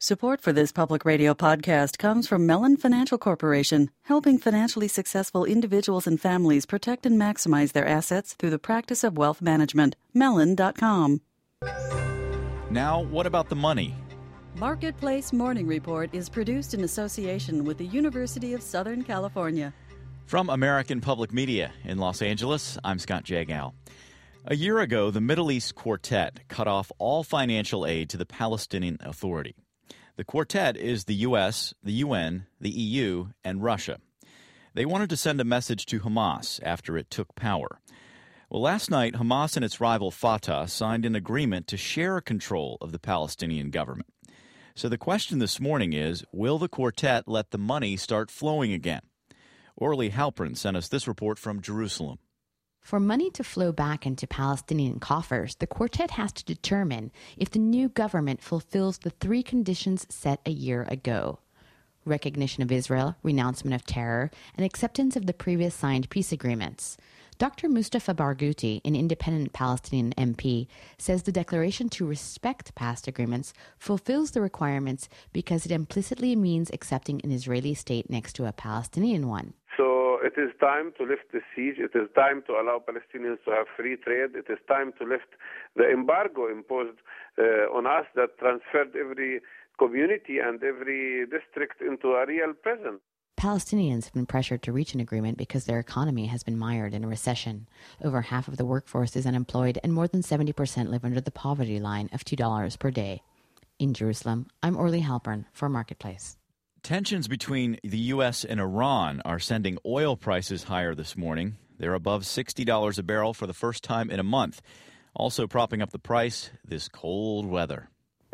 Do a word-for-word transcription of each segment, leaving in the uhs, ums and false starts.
Support for this public radio podcast comes from Mellon Financial Corporation, helping financially successful individuals and families protect and maximize their assets through the practice of wealth management. Mellon dot com. Now, what about the money? Marketplace Morning Report is produced in association with the University of Southern California. From American Public Media in Los Angeles, I'm Scott Jagow. A year ago, the Middle East Quartet cut off all financial aid to the Palestinian Authority. The Quartet is the U S, the U N, the E U, and Russia. They wanted to send a message to Hamas after it took power. Well, last night, Hamas and its rival Fatah signed an agreement to share control of the Palestinian government. So the question this morning is, will the Quartet let the money start flowing again? Orly Halpern sent us this report from Jerusalem. For money to flow back into Palestinian coffers, the Quartet has to determine if the new government fulfills the three conditions set a year ago: recognition of Israel, renouncement of terror, and acceptance of the previous signed peace agreements. Doctor Mustafa Barghouti, an independent Palestinian M P, says the declaration to respect past agreements fulfills the requirements because it implicitly means accepting an Israeli state next to a Palestinian one. So it is time to lift the siege. It is time to allow Palestinians to have free trade. It is time to lift the embargo imposed uh, on us that transferred every community and every district into a real prison. Palestinians have been pressured to reach an agreement because their economy has been mired in a recession. Over half of the workforce is unemployed, and more than seventy percent live under the poverty line of two dollars per day. In Jerusalem, I'm Orly Halpern for Marketplace. Tensions between the U S and Iran are sending oil prices higher this morning. They're above sixty dollars a barrel for the first time in a month. Also propping up the price, this cold weather.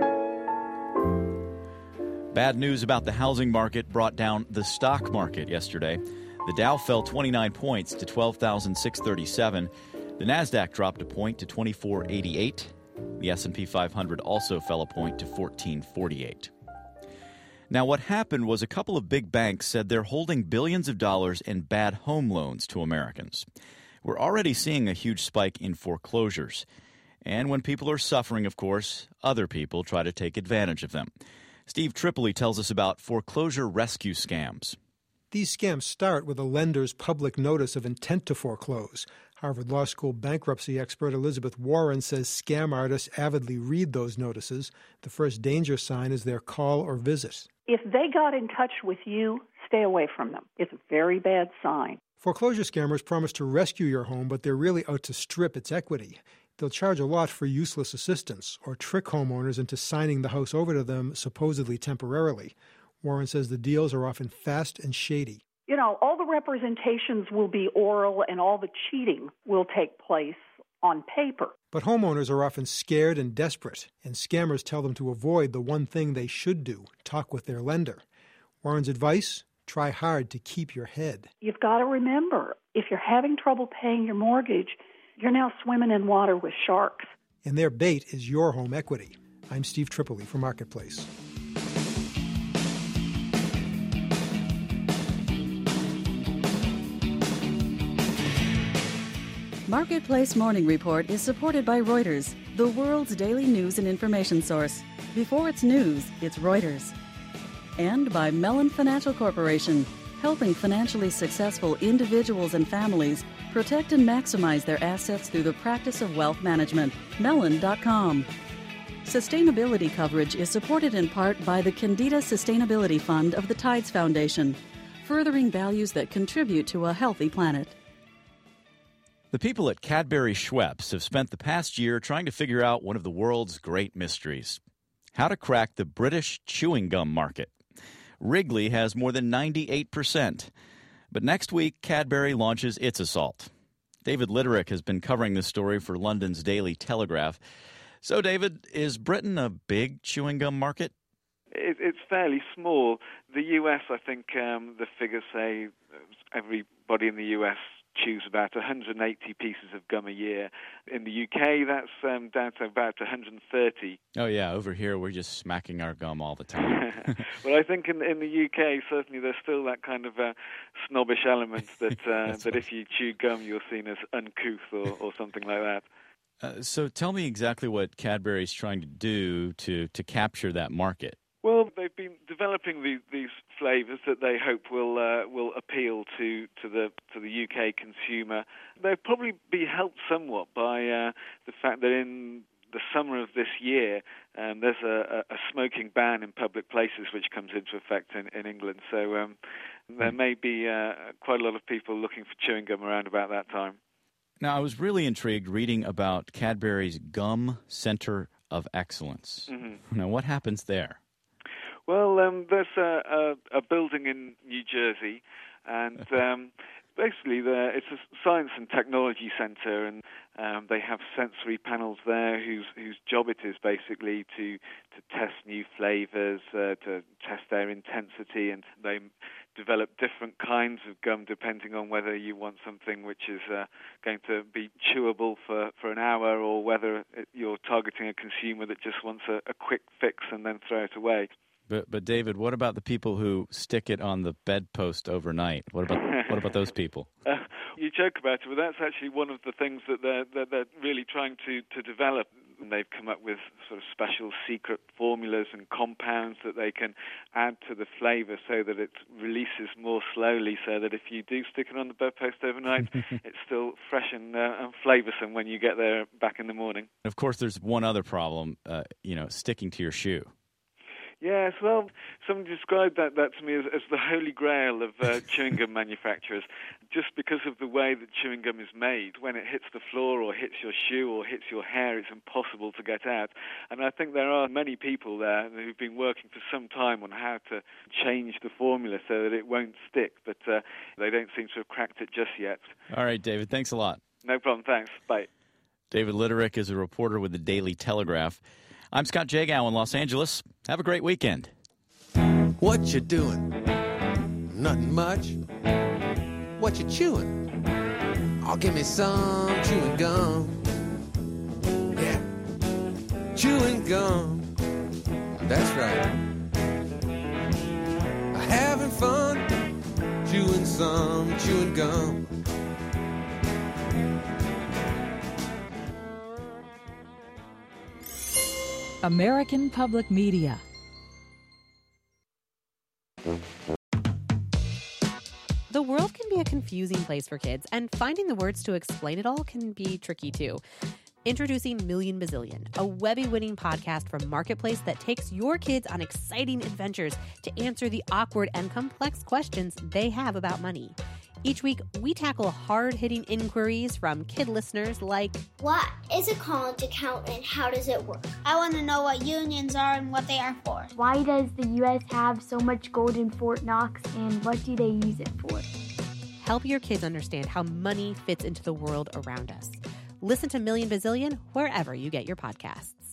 Bad news about the housing market brought down the stock market yesterday. The Dow fell twenty-nine points to twelve thousand six hundred thirty-seven. The Nasdaq dropped a point to twenty-four eighty-eight. The S and P five hundred also fell a point to fourteen forty-eight. Now, what happened was a couple of big banks said they're holding billions of dollars in bad home loans to Americans. We're already seeing a huge spike in foreclosures. And when people are suffering, of course, other people try to take advantage of them. Steve Tripoli tells us about foreclosure rescue scams. These scams start with a lender's public notice of intent to foreclose. Harvard Law School bankruptcy expert Elizabeth Warren says scam artists avidly read those notices. The first danger sign is their call or visit. If they got in touch with you, stay away from them. It's a very bad sign. Foreclosure scammers promise to rescue your home, but they're really out to strip its equity. They'll charge a lot for useless assistance or trick homeowners into signing the house over to them supposedly temporarily. Warren says the deals are often fast and shady. You know, all the representations will be oral and all the cheating will take place on paper. But homeowners are often scared and desperate, and scammers tell them to avoid the one thing they should do, talk with their lender. Warren's advice? Try hard to keep your head. You've got to remember, if you're having trouble paying your mortgage, you're now swimming in water with sharks. And their bait is your home equity. I'm Steve Tripoli for Marketplace. Marketplace Morning Report is supported by Reuters, the world's daily news and information source. Before it's news, it's Reuters. And by Mellon Financial Corporation, helping financially successful individuals and families protect and maximize their assets through the practice of wealth management. Mellon dot com. Sustainability coverage is supported in part by the Candida Sustainability Fund of the Tides Foundation, furthering values that contribute to a healthy planet. The people at Cadbury Schweppes have spent the past year trying to figure out one of the world's great mysteries: how to crack the British chewing gum market. Wrigley has more than ninety-eight percent. But next week, Cadbury launches its assault. David Litterick has been covering this story for London's Daily Telegraph. So, David, is Britain a big chewing gum market? It, it's fairly small. The U S, I think um, the figures say everybody in the U S chews about one hundred eighty pieces of gum a year. In the U K, that's um, down to about one hundred thirty. Oh, yeah. Over here, we're just smacking our gum all the time. Well, I think in, in the U K, certainly there's still that kind of uh, snobbish element that uh, that if you chew gum, you're seen as uncouth or, or something like that. Uh, so tell me exactly what Cadbury's trying to do to, to capture that market. Well, they've been developing the, these flavours that they hope will uh, will appeal to, to the to the U K consumer. They'll probably be helped somewhat by uh, the fact that in the summer of this year, um, there's a, a smoking ban in public places which comes into effect in, in England. So um, there may be uh, quite a lot of people looking for chewing gum around about that time. Now, I was really intrigued reading about Cadbury's Gum Center of Excellence. Mm-hmm. Now, what happens there? Well, um, there's a, a, a building in New Jersey, and um, basically the, it's a science and technology center, and um, they have sensory panels there whose whose job it is basically to to test new flavors, uh, to test their intensity, and they develop different kinds of gum depending on whether you want something which is uh, going to be chewable for, for an hour, or whether it, you're targeting a consumer that just wants a, a quick fix and then throw it away. But, but David, what about the people who stick it on the bedpost overnight? What about what about those people? Uh, you joke about it, but that's actually one of the things that they're, they're, they're really trying to, to develop. And they've come up with sort of special secret formulas and compounds that they can add to the flavor so that it releases more slowly, so that if you do stick it on the bedpost overnight, it's still fresh and, uh, and flavorsome when you get there back in the morning. Of course, there's one other problem, uh, you know, sticking to your shoe. Yes, well, somebody described that, that to me as, as the holy grail of uh, chewing gum manufacturers, just because of the way that chewing gum is made. When it hits the floor or hits your shoe or hits your hair, it's impossible to get out. And I think there are many people there who've been working for some time on how to change the formula so that it won't stick, but uh, they don't seem to have cracked it just yet. All right, David, thanks a lot. No problem, thanks. Bye. David Litterick is a reporter with the Daily Telegraph. I'm Scott Jagow in Los Angeles. Have a great weekend. What you doing? Nothing much. What you chewing? Oh, give me some chewing gum. Yeah, chewing gum. That's right. Having fun chewing some chewing gum. American Public Media. The world can be a confusing place for kids, and finding the words to explain it all can be tricky too. Introducing Million Bazillion, a Webby-winning podcast from Marketplace that takes your kids on exciting adventures to answer the awkward and complex questions they have about money. Each week, we tackle hard-hitting inquiries from kid listeners like, what is a college account and how does it work? I want to know what unions are and what they are for. Why does the U S have so much gold in Fort Knox and what do they use it for? Help your kids understand how money fits into the world around us. Listen to Million Bazillion wherever you get your podcasts.